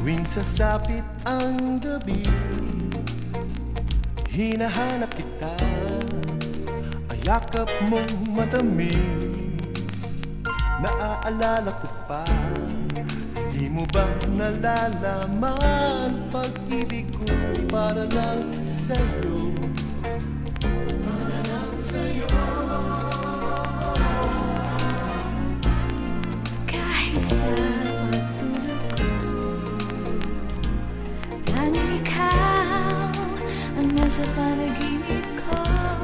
Tuwing sasapit ang gabi, hinahanap kita. Ang yakap mong matamis, naaalala ko pa. Di mo ba nalalaman, pag-ibig ko para lang sa'yo, para lang sa'yo. Kahit sa pagtulog ko, tanging ikaw ang nasa panaginip ko.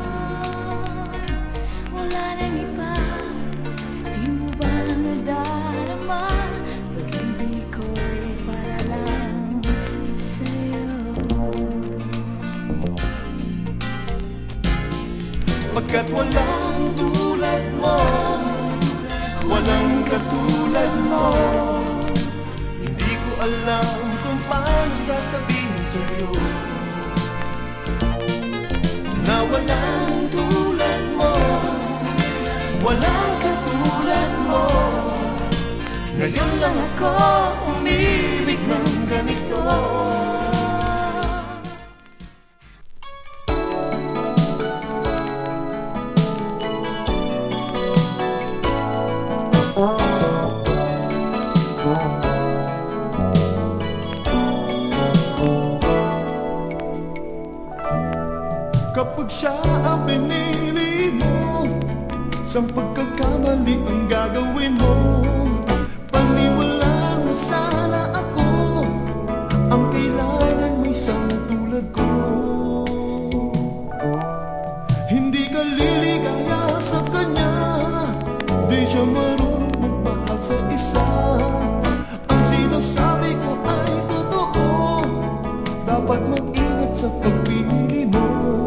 Wala nang iba, di mo ba nadarama, pag-ibig ko'y para lang sa'yo. Pagkat walang tulad mo, walang katulad mo, hindi ko alam kung paano sasabihin sa'yo na walang tulad mo, walang katulad mo. Ngayon lang ako umibig ng ganito. Kapag siya ang pinili mo, sa pagkakamali ang gagawin mo, paniwalaan na sana ako ang kailangan may isang tulad ko. Hindi ka liligaya sa kanya, di siya marunong magmahal sa isa. Ang sinasabi ko ay totoo, dapat mag-ingat sa pagpili mo.